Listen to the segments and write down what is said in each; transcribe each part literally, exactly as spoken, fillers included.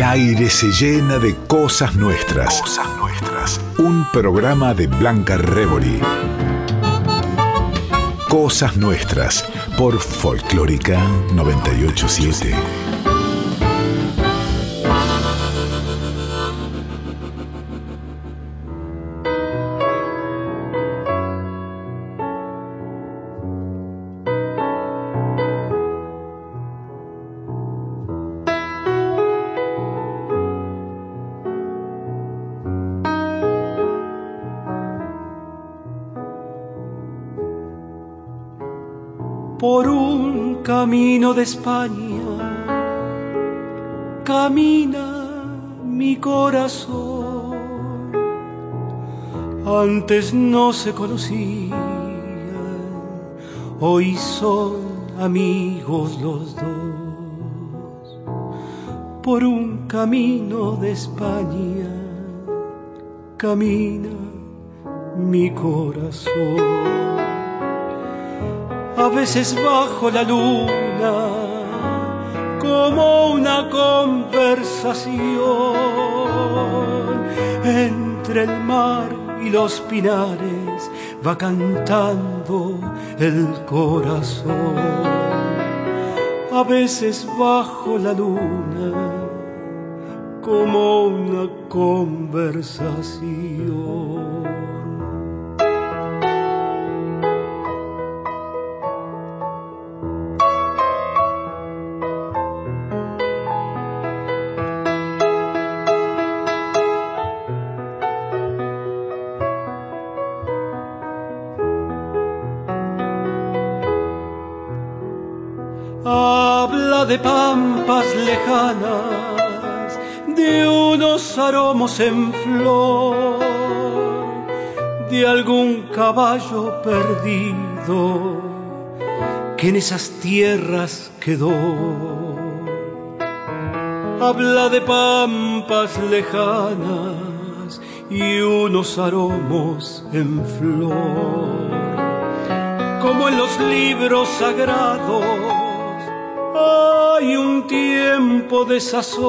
aire se llena de cosas nuestras. Cosas nuestras. Un programa de Blanca Rebori. Cosas nuestras por Folclórica noventa y ocho punto siete. Por un camino de España camina mi corazón. Antes no se conocían, hoy son amigos los dos. Por un camino de España camina mi corazón. A veces bajo la luna, como una conversación, entre el mar y los pinares va cantando el corazón. A veces bajo la luna, como una conversación. Habla de pampas lejanas, de unos aromos en flor, de algún caballo perdido que en esas tierras quedó. Habla de pampas lejanas y unos aromos en flor, como en los libros sagrados. Hay un tiempo de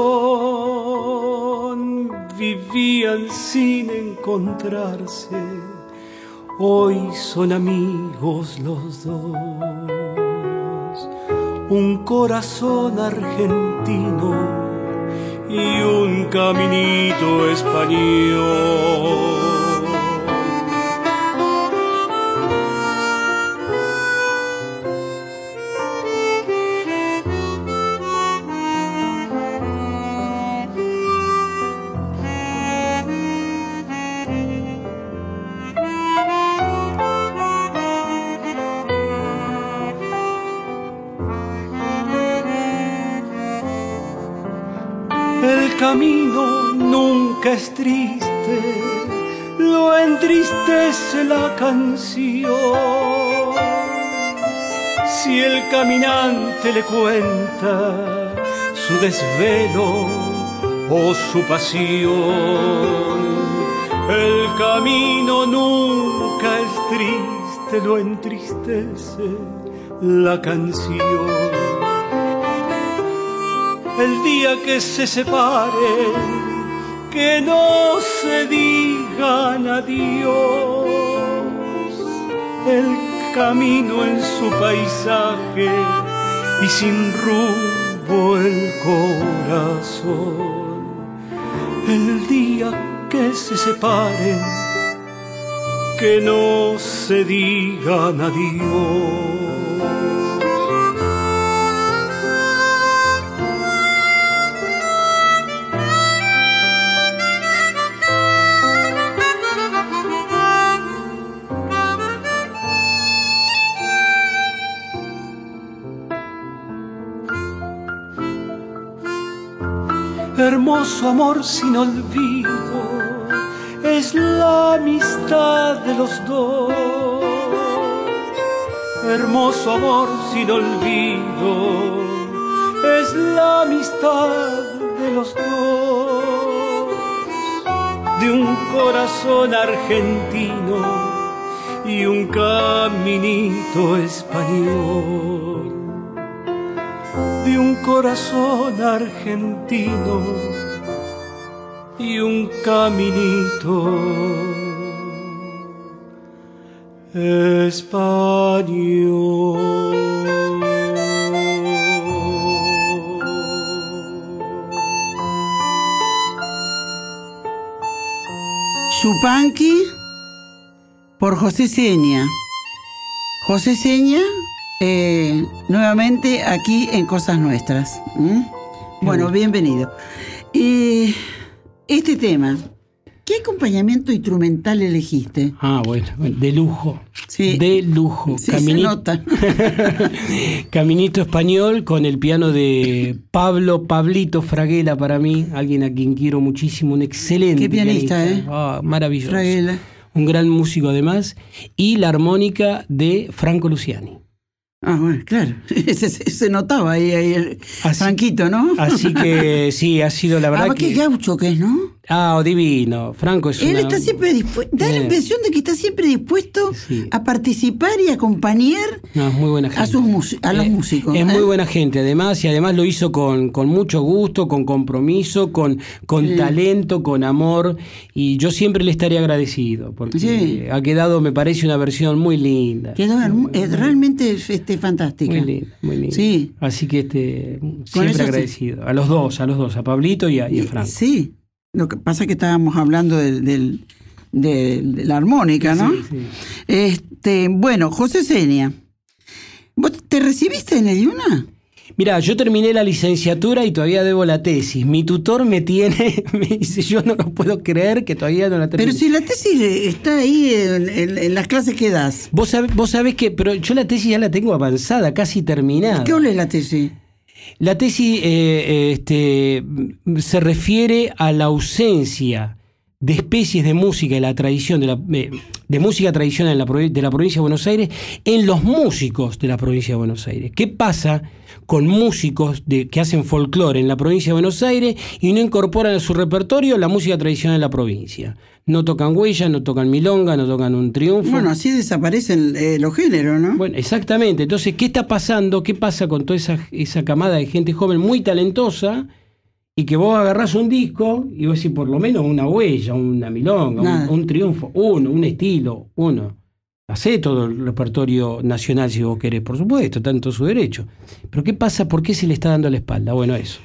sazón, vivían sin encontrarse, hoy son amigos los dos. Un corazón argentino y un caminito español. El camino nunca es triste, lo entristece la canción. Si el caminante le cuenta su desvelo o su pasión, el camino nunca es triste, lo entristece la canción. El día que se separen, que no se digan adiós, el camino en su paisaje y sin rumbo el corazón. El día que se separen, que no se digan adiós. Hermoso amor sin olvido es la amistad de los dos. Hermoso amor sin olvido es la amistad de los dos. De un corazón argentino y un caminito español. De un corazón argentino y un caminito español. Yupanqui por José Seña. José Seña, eh, nuevamente aquí en Cosas Nuestras. ¿Mm? Bueno, bienvenido. Y este tema, ¿qué acompañamiento instrumental elegiste? Ah, bueno, de lujo. Sí. De lujo. Sí, Caminito, se nota. Caminito español con el piano de Pablo Pablito Fraguela, para mí, alguien a quien quiero muchísimo, un excelente Qué pianista, pianista. ¿eh? Ah, maravilloso. Fraguela. Un gran músico además. Y la armónica de Franco Luciani. Ah, bueno, claro. Se, se, se notaba ahí, ahí el Así, Franquito, ¿no? Así que sí, ha sido la verdad ah, que... qué gaucho que es, ¿no? Ah, divino. Franco es Él una... está siempre dispuesto, da la Eh. impresión de que está siempre dispuesto Sí. a participar y acompañar No, es muy buena gente. a, sus mus- a los Eh, músicos. Es ¿eh? muy buena gente, además, y además lo hizo con, con mucho gusto, con compromiso, con, con Sí. talento, con amor, y yo siempre le estaré agradecido, porque Sí. ha quedado, me parece, una versión muy linda. Quedó hermo- eh, realmente este, fantástica. Muy linda, muy linda. Sí. Así que este, eso siempre sí. agradecido. A los dos, a los dos, a Pablito y a, y a Franco. Sí. Lo que pasa es que estábamos hablando del, del- de, de la armónica, ¿no? Sí, sí. Este, bueno, José Seña, ¿vos te recibiste en el IUNA? Mirá, yo terminé la licenciatura y todavía debo la tesis. Mi tutor me tiene, me dice, yo no lo puedo creer que todavía no la terminé. Pero si la tesis está ahí en, en- en las clases que das. Vos sabés, vos sabés que, pero yo la tesis ya la tengo avanzada, casi terminada. ¿Qué ole la tesis? La tesis eh, este, se refiere a la ausencia de especies de música y la tradición de, la, eh, de música tradicional en la, provi- de la provincia de Buenos Aires en los músicos de la provincia de Buenos Aires. ¿Qué pasa con músicos de, que hacen folclore en la provincia de Buenos Aires y no incorporan a su repertorio la música tradicional de la provincia? No tocan huella, no tocan milonga, no tocan un triunfo. Bueno, así desaparecen eh, los géneros, ¿no? Bueno, exactamente. Entonces, ¿qué está pasando? ¿Qué pasa con toda esa, esa camada de gente joven muy talentosa y que vos agarrás un disco y vos decís por lo menos una huella, una milonga, un, un triunfo, uno, un estilo, uno? Hacé todo el repertorio nacional si vos querés, por supuesto, tanto su derecho. Pero ¿qué pasa? ¿Por qué se le está dando la espalda? Bueno, eso.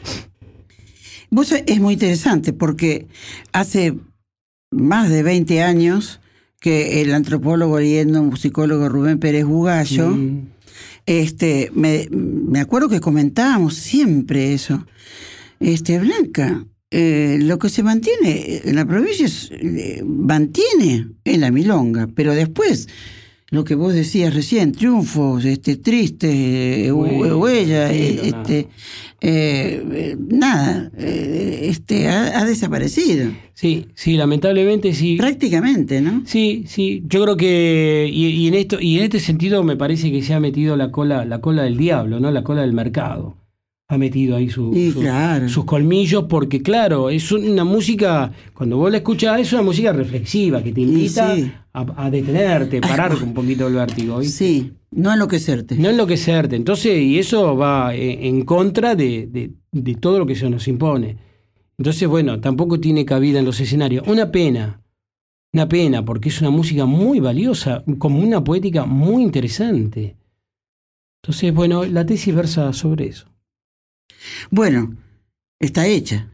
Vos sabés, es muy interesante porque hace más de veinte años que el antropólogo y etnomusicólogo Rubén Pérez Bugallo, Mm. este, me, me acuerdo que comentábamos siempre eso. Este, Blanca, eh, lo que se mantiene en la provincia es, eh, mantiene en la milonga, pero después lo que vos decías recién, triunfos, este, tristes, eh, Bueno, huellas, sí, eh, no, este, eh, eh, nada, eh, este, ha, ha desaparecido. Sí, sí, lamentablemente sí. Prácticamente, ¿no? Sí, sí, yo creo que y, y en esto y en este sentido me parece que se ha metido la cola la cola del diablo, ¿no? La cola del mercado. Ha metido ahí su, Y su- claro. sus colmillos porque claro, es una música, cuando vos la escuchás, es una música reflexiva que te invita sí. a, a detenerte, parar un poquito el vértigo, ¿viste? Sí, no enloquecerte. No enloquecerte. Entonces, y eso va en, en contra de, de, de todo lo que se nos impone. Entonces, bueno, tampoco tiene cabida en los escenarios. Una pena, una pena, porque es una música muy valiosa, como una poética muy interesante. Entonces, bueno, la tesis versa sobre eso. Bueno, está hecha.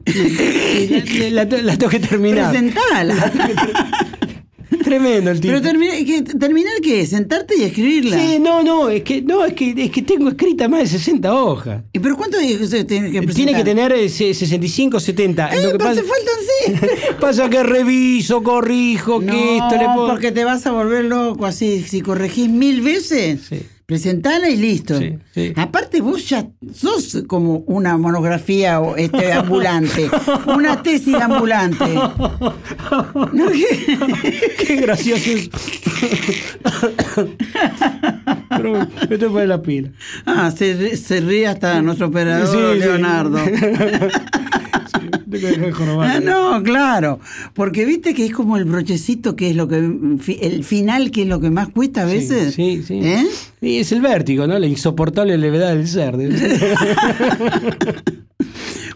Y la, la- la tengo que terminar. Presentala. Tremendo el tipo. Pero termi- ¿qué- ¿terminar qué es? ¿Sentarte y escribirla? Sí, no, no, es que, no, es que, es que tengo escrita más de sesenta hojas. ¿Y pero cuánto tiene que presentar? Tiene que tener eh, sesenta y cinco, setenta. Eh, Lo que pero pasa, te faltan sí. pasa que reviso, corrijo, que No, esto le puedo... porque te vas a volver loco así. Si corregís mil veces, Sí. presentala y listo. Sí, sí. Aparte vos ya sos como una monografía o, este, ambulante, una tesis ambulante. ¿No? Qué gracioso es. Pero me tengo que poner la pila. Ah, se, se ríe hasta nuestro operador Sí, sí. Leonardo. Sí, tengo que dejar de jorobar. Ah, no, claro, porque viste que es como el brochecito que es lo que, el final que es lo que más cuesta a Sí, veces. sí, sí. ¿Eh? Y es el vértigo, ¿no? La insoportable levedad del ser.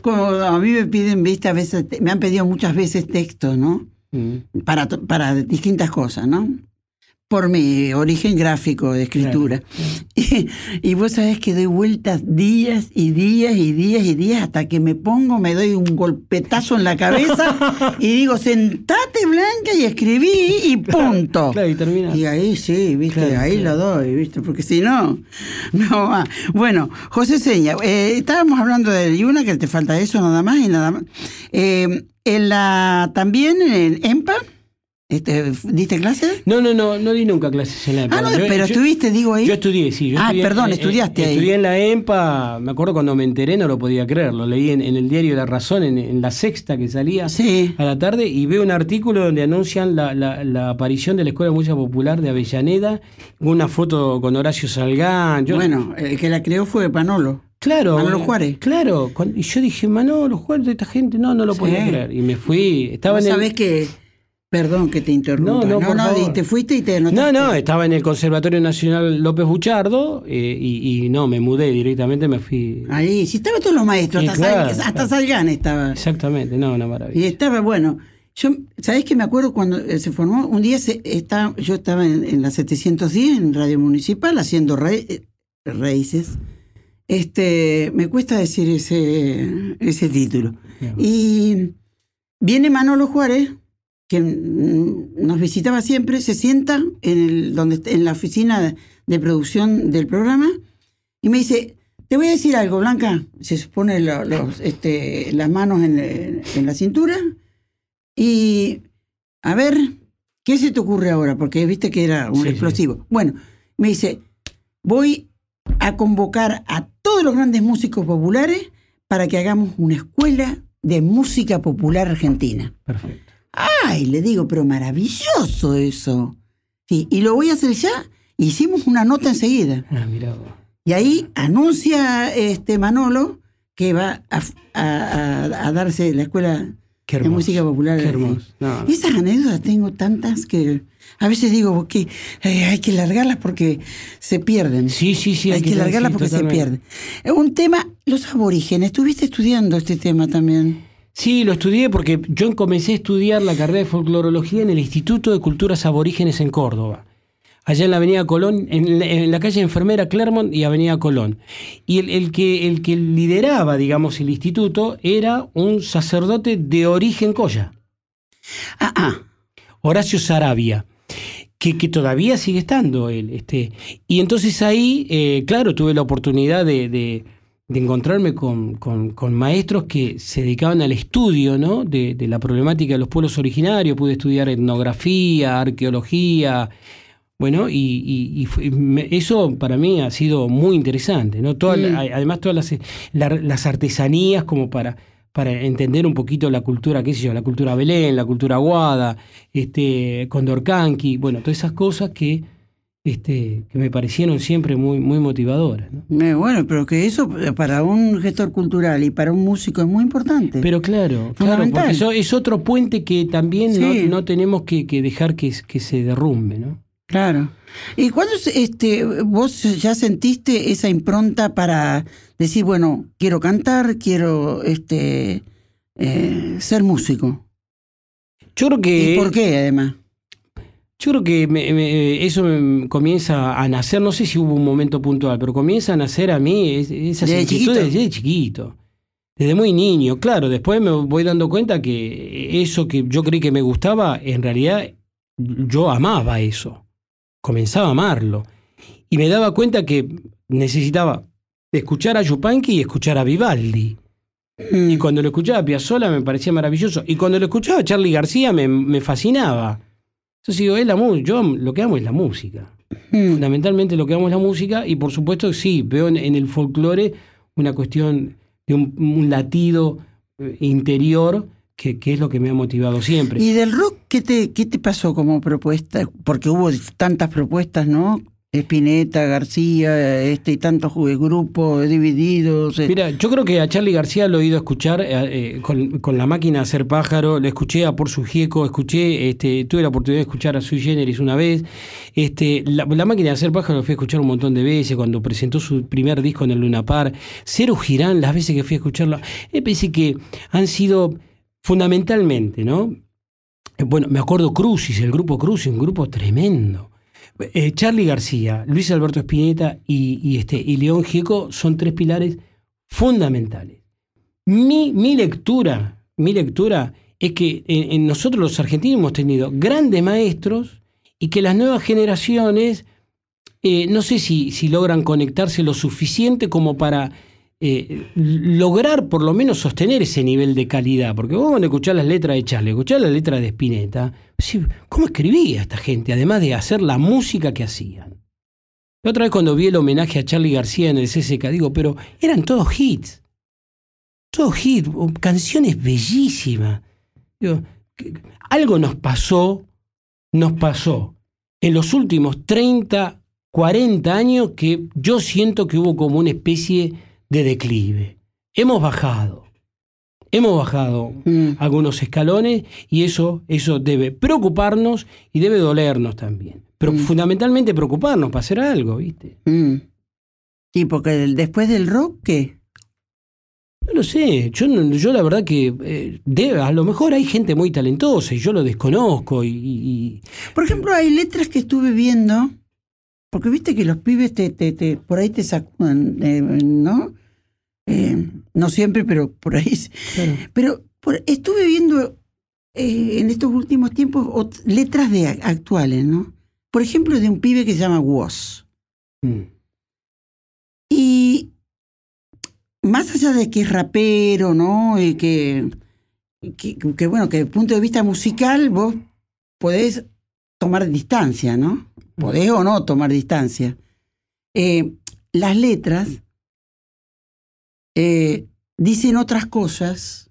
como a mí me piden, viste, a veces, me han pedido muchas veces textos, ¿no? Mm. Para, para distintas cosas, ¿no? Por mi origen gráfico de escritura. Claro, claro. Y, y vos sabés que doy vueltas días y días y días y días hasta que me pongo, me doy un golpetazo en la cabeza y digo, sentate, Blanca, y escribí y punto. Claro, y termina. Y ahí sí, viste, Claro, ahí claro. lo doy, viste, porque si no, no va. Bueno, José Seña, eh, estábamos hablando de Yuna, que te falta eso nada más y nada más. Eh, en la, también en EMPA, este, ¿diste clases? No, no, no, no di nunca clases en la EMPA. Ah, no, Yo- pero yo- estuviste, digo ahí. Yo estudié, sí. Yo Ah, estudié, perdón, eh, estudiaste eh, ahí. Estudié en la EMPA, me acuerdo cuando me enteré, no lo podía creer. Lo leí en, en el diario La Razón, en, en la sexta que salía Sí. a la tarde, y veo un artículo donde anuncian la, la- la aparición de la Escuela de Música Popular de Avellaneda, una foto con Horacio Salgán. Yo, Bueno, el que la creó fue Manolo. claro. Manolo Juárez. Claro. cuando- y yo dije, Manolo Juárez, de esta gente, no, no lo Sí. podía creer. Y me fui, estaba Vos en el... sabés que, perdón que te interrumpa. No, no, por favor. y te fuiste y te No, anotaste. no, estaba en el Conservatorio Nacional López Buchardo eh, y, y no, me mudé directamente, me fui. Ahí, sí, estaban todos los maestros, Sí, hasta, claro, Sal- hasta claro. Salgán estaba. Exactamente, no, una Y maravilla. estaba, bueno, yo, ¿sabés que me acuerdo cuando eh, se formó? Un día se, está, yo estaba en, en la setecientos diez, en Radio Municipal, haciendo ra- eh, raíces. Este, me cuesta decir ese, ese título. Bien. Y viene Manolo Juárez, que mm, nos visitaba siempre, se sienta en, el, donde, en la oficina de, de producción del programa y me dice, te voy a decir algo, Blanca. Se pone lo- los, este, las manos en, en la cintura y a ver, ¿qué se te ocurre ahora? Porque viste que era un Sí, explosivo. Bueno, me dice, voy a convocar a todos los grandes músicos populares para que hagamos una escuela de música popular argentina. Perfecto. Ay, le digo, pero maravilloso eso. Sí, y lo voy a hacer ya. Hicimos una nota enseguida. Ah, mirá vos. Y ahí anuncia este Manolo que va a, a- a- a darse la escuela Qué de hermoso. música popular. Qué hermoso. No, no. Esas anécdotas tengo tantas que a veces digo que eh, hay que largarlas porque se pierden. Sí, sí, sí. hay que largarlas sí, porque totalmente. se pierden. Un tema, los aborígenes. ¿Estuviste estudiando este tema también? Sí, lo estudié porque yo comencé a estudiar la carrera de folclorología en el Instituto de Culturas Aborígenes en Córdoba, allá en la Avenida Colón, en la, en la calle Enfermera Clermont y Avenida Colón. Y el, el, que, el que lideraba, digamos, el instituto era un sacerdote de origen coya, Ah, ah. Horacio Sarabia, que, que todavía sigue estando él. Este, y entonces ahí, eh, claro, tuve la oportunidad de, de, de encontrarme con, con, con maestros que se dedicaban al estudio, ¿no?, de, de la problemática de los pueblos originarios. Pude estudiar etnografía, arqueología. Bueno, y, y, y fue- me- eso para mí ha sido muy interesante, ¿no? Toda la- Mm. además, todas las, la- las artesanías como para, para entender un poquito la cultura, qué sé yo, la cultura Belén, la cultura Aguada, este, Condorcanqui, bueno, todas esas cosas que, este, que me parecieron siempre muy, muy motivadoras, ¿no? Eh, Bueno, pero que eso para un gestor cultural y para un músico es muy importante. Pero claro, claro, Fundamental. porque eso es otro puente que también Sí. no, no tenemos que, que dejar que, que se derrumbe, ¿no? Claro. ¿Y cuándo se- este, vos ya sentiste esa impronta para decir, bueno, quiero cantar, quiero este, eh, ser músico? Yo creo que... ¿Y por qué, además? Yo creo que me- me- eso me comienza a nacer, no sé si hubo un momento puntual, pero comienza a nacer a mí es- esas ¿Desde inquietudes chiquito? desde chiquito, desde muy niño. Claro, después me voy dando cuenta que eso que yo creí que me gustaba, en realidad yo amaba eso, comenzaba a amarlo. Y me daba cuenta que necesitaba escuchar a Yupanqui y escuchar a Vivaldi. Mm, Y cuando lo escuchaba a Piazzolla me parecía maravilloso. Y cuando lo escuchaba a Charly García me, me fascinaba. Entonces digo, es la mu- yo am- lo que amo es la música. mm. Fundamentalmente lo que amo es la música. Y por supuesto, sí, veo en, en el folclore una cuestión de un, un latido eh, interior que, que es lo que me ha motivado siempre. ¿Y del rock qué te, qué te pasó como propuesta? Porque hubo tantas propuestas, ¿no? Spinetta, García, este y tantos grupos divididos. Mira, yo creo que a Charly García lo he ido a escuchar eh, con, con La Máquina de Hacer Pájaro, le escuché a Por su Gieco, escuché, este, tuve la oportunidad de escuchar a Sui Generis una vez. Este, la, la Máquina de Hacer Pájaro lo fui a escuchar un montón de veces cuando presentó su primer disco en el Luna Park. Cero Girán, las veces que fui a escucharlo, me parece que han sido fundamentalmente, ¿no? Bueno, me acuerdo Crucis, el grupo Crucis, un grupo tremendo. Eh, Charly García, Luis Alberto Spinetta y, y, este, y León Gieco son tres pilares fundamentales. Mi, mi lectura, mi lectura es que en, en nosotros los argentinos hemos tenido grandes maestros y que las nuevas generaciones eh, no sé si, si logran conectarse lo suficiente como para eh, lograr por lo menos sostener ese nivel de calidad. Porque vos cuando escuchás las letras de Charly, escuchás las letras de Spinetta, ¿cómo escribía esta gente? Además de hacer la música que hacían. La otra vez cuando vi el homenaje a Charly García en el C C K, digo, pero eran todos hits. Todos hits, canciones bellísimas. Digo, algo nos pasó, nos pasó en los últimos treinta, cuarenta años que yo siento que hubo como una especie de declive. Hemos bajado. Hemos bajado mm. algunos escalones y eso, eso debe preocuparnos y debe dolernos también. Pero mm. fundamentalmente preocuparnos para hacer algo, ¿viste? Mm. Sí, porque después del rock, ¿qué? No lo sé. Yo, yo la verdad que eh, debe, a lo mejor hay gente muy talentosa y yo lo desconozco. Y, y... Por ejemplo, hay letras que estuve viendo, porque viste que los pibes te, te, te, por ahí te sacudan, eh, ¿no? Eh, no siempre, pero por ahí. Claro. Pero por, estuve viendo eh, en estos últimos tiempos ot- letras de actuales, ¿no? Por ejemplo, de un pibe que se llama Woz. Mm. Y más allá de que es rapero, ¿no? Y que, que, que, bueno, que desde el punto de vista musical vos podés tomar distancia, ¿no? Podés o no tomar distancia. Eh, las letras Eh, dicen otras cosas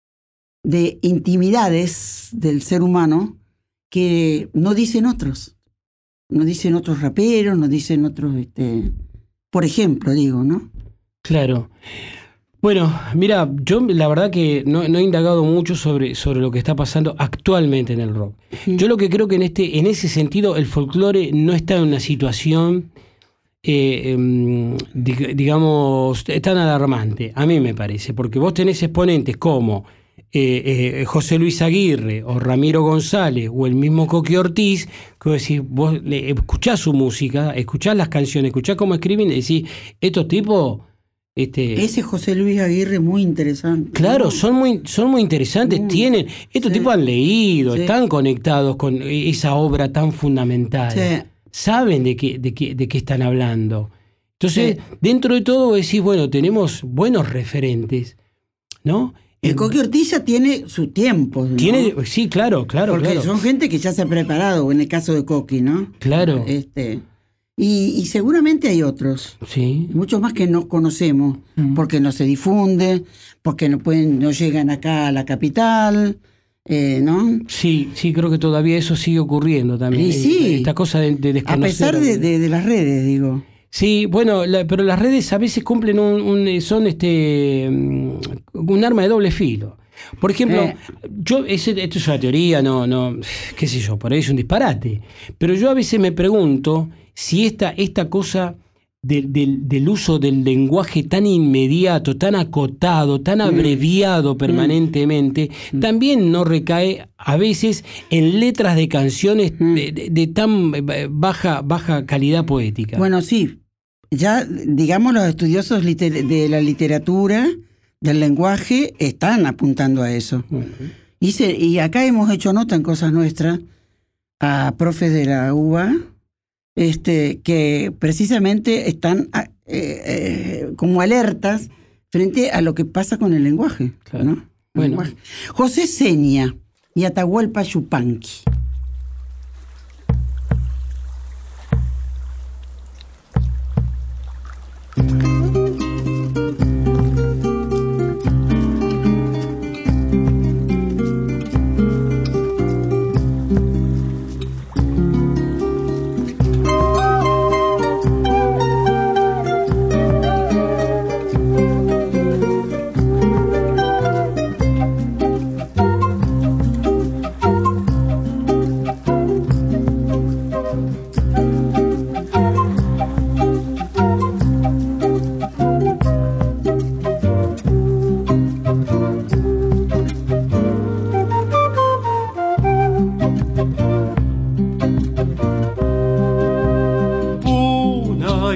de intimidades del ser humano que no dicen otros. No dicen otros raperos, no dicen otros, este, por ejemplo, digo, ¿no? Claro. Bueno, mira, yo la verdad que no, no he indagado mucho sobre, sobre lo que está pasando actualmente en el rock. Sí. Yo lo que creo que en, este, en ese sentido el folclore no está en una situación Eh, eh, digamos, tan alarmante, a mí me parece, porque vos tenés exponentes como eh, eh, José Luis Aguirre o Ramiro González o el mismo Coqui Ortiz, que vos decís, vos le, escuchás su música, escuchás las canciones, escuchás cómo escriben y decís, estos tipos... Este, Ese José Luis Aguirre es muy interesante. Claro, ¿no? son muy son muy interesantes, muy, tienen, estos sí, tipos han leído, sí. están conectados con esa obra tan fundamental. Sí. Saben de qué, de qué, de qué están hablando. Entonces, sí. dentro de todo decís, bueno, tenemos buenos referentes, ¿no? El Coqui Ortiz ya tiene su tiempo, ¿no? Tiene, sí, claro, claro. Porque claro. son gente que ya se ha preparado, en el caso de Coqui, ¿no? Claro. Este, y, y seguramente hay otros. Sí. Muchos más que no conocemos, mm. porque no se difunden, porque no pueden, no llegan acá a la capital. Eh, ¿no? Sí, sí, creo que todavía eso sigue ocurriendo también. Y sí, esta cosa de, de desconocer. A pesar de, de, de las redes, digo. Sí, bueno, la, pero las redes a veces cumplen un, un son este un arma de doble filo. Por ejemplo, eh. yo ese, esto es una teoría, no, no, qué sé yo, por ahí es un disparate. Pero yo a veces me pregunto si esta, esta cosa de, de, del uso del lenguaje tan inmediato, tan acotado, tan abreviado mm. permanentemente, mm. también no recae a veces en letras de canciones mm. de, de, de tan baja, baja calidad poética. Bueno, sí, ya digamos los estudiosos liter- de la literatura, del lenguaje, están apuntando a eso. Uh-huh. Y, se, y acá hemos hecho nota en Cosas Nuestras a profes de la U B A, Este, que precisamente están eh, eh, como alertas frente a lo que pasa con el lenguaje. Claro. ¿No? Bueno. Lenguaje. José Seña y Atahualpa Yupanqui.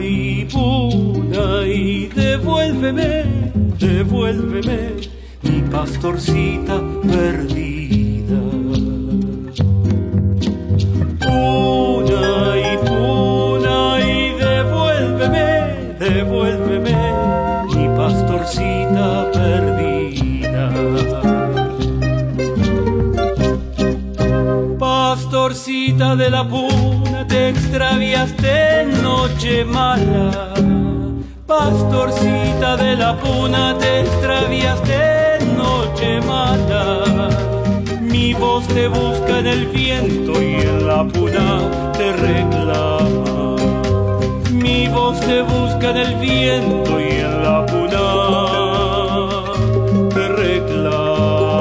y puna y devuélveme, devuélveme mi pastorcita perdida. Puna y puna y devuélveme, devuélveme mi pastorcita perdida. Pastorcita de la puna, te extraviaste en noche mala. Pastorcita de la puna, te extraviaste en noche mala. Mi voz te busca en el viento y en la puna te reclama. Mi voz te busca en el viento y en la puna te reclama.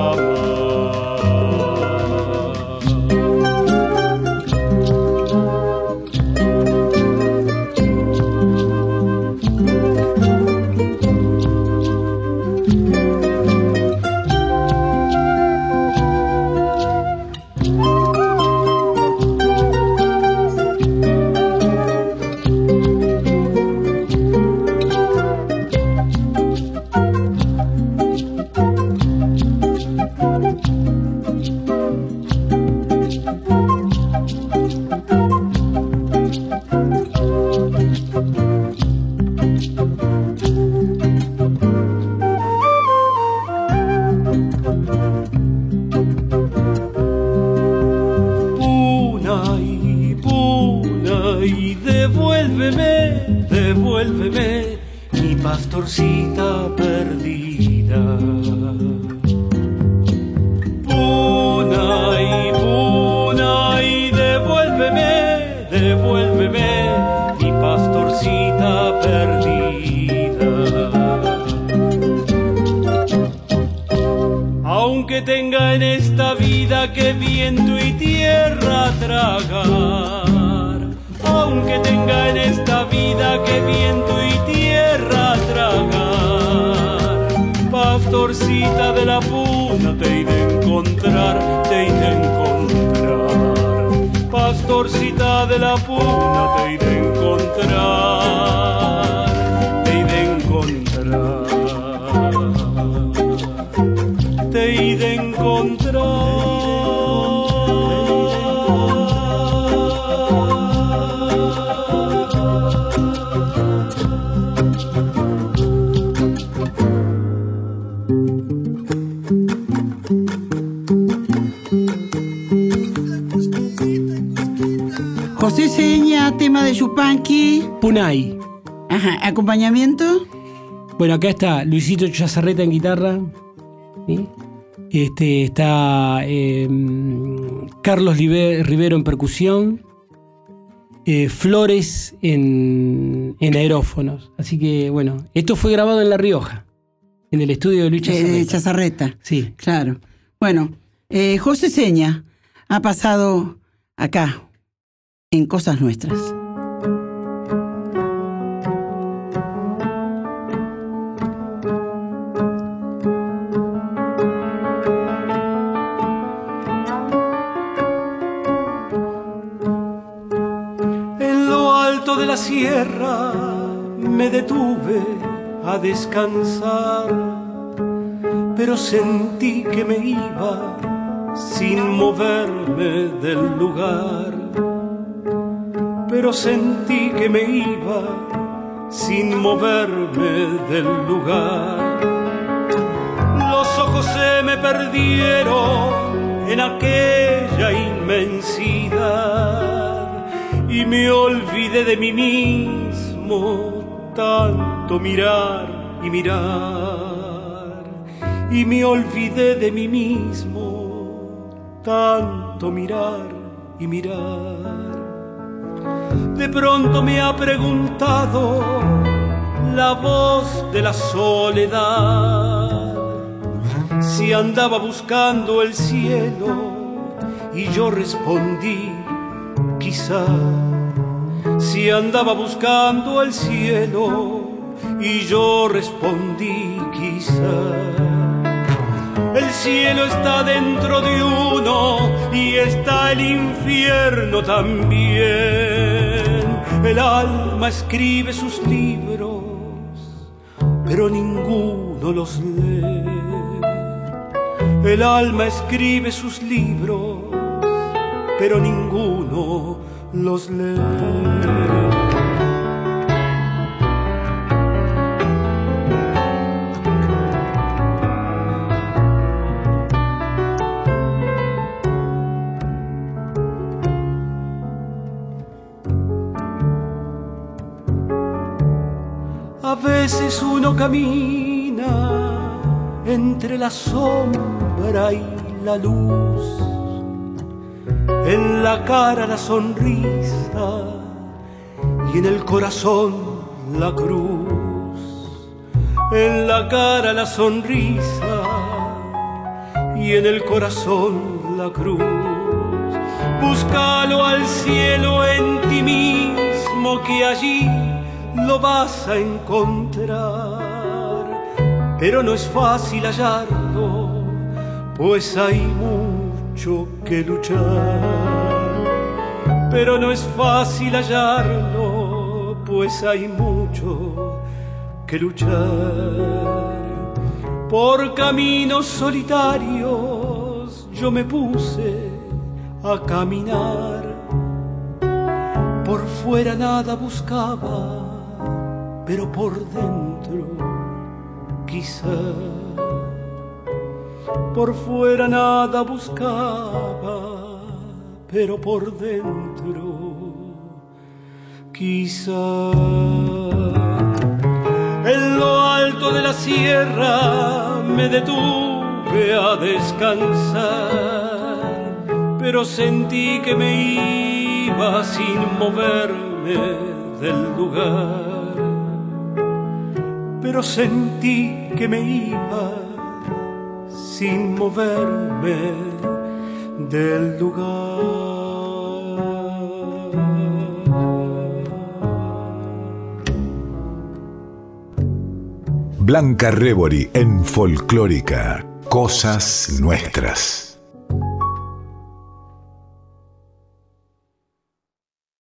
Devuélveme mi pastorcita perdida. Puna y puna y devuélveme, devuélveme mi pastorcita perdida. Aunque tenga en esta vida que viento y tierra tragar, aunque tenga en esta vida que viento y tierra tragar, pastorcita de la puna, te he de encontrar, te he de encontrar. Pastorcita de la puna, te he de encontrar, te he de encontrar, te he de encontrar. José Seña, tema de Yupanqui. Punay. Ajá, acompañamiento. Bueno, acá está Luisito Chazarreta en guitarra. ¿Sí? Este, está eh, Carlos Rivero en percusión. Eh, Flores en, en aerófonos. Así que, bueno, esto fue grabado en La Rioja, en el estudio de Luis Chazarreta. Eh, Chazarreta. Sí. Claro. Bueno, eh, José Seña ha pasado acá, en Cosas Nuestras. En lo alto de la sierra me detuve a descansar, pero sentí que me iba sin moverme del lugar. Pero sentí que me iba sin moverme del lugar. Los ojos se me perdieron en aquella inmensidad y me olvidé de mí mismo, tanto mirar y mirar. Y me olvidé de mí mismo, tanto mirar y mirar. De pronto me ha preguntado la voz de la soledad si andaba buscando el cielo, y yo respondí, quizá. Si andaba buscando el cielo, y yo respondí, quizá. El cielo está dentro de uno y está el infierno también. El alma escribe sus libros, pero ninguno los lee. El alma escribe sus libros, pero ninguno los lee. A veces uno camina entre la sombra y la luz, en la cara la sonrisa y en el corazón la cruz. En la cara la sonrisa y en el corazón la cruz. Búscalo al cielo en ti mismo, que allí lo vas a encontrar, pero no es fácil hallarlo, pues hay mucho que luchar. Pero no es fácil hallarlo, pues hay mucho que luchar. Por caminos solitarios yo me puse a caminar, por fuera nada buscaba, pero por dentro quizá. Por fuera nada buscaba, pero por dentro quizá. En lo alto de la sierra me detuve a descansar, pero sentí que me iba sin moverme del lugar. Pero sentí que me iba sin moverme del lugar. Blanca Rebori en Folclórica, Cosas Nuestras.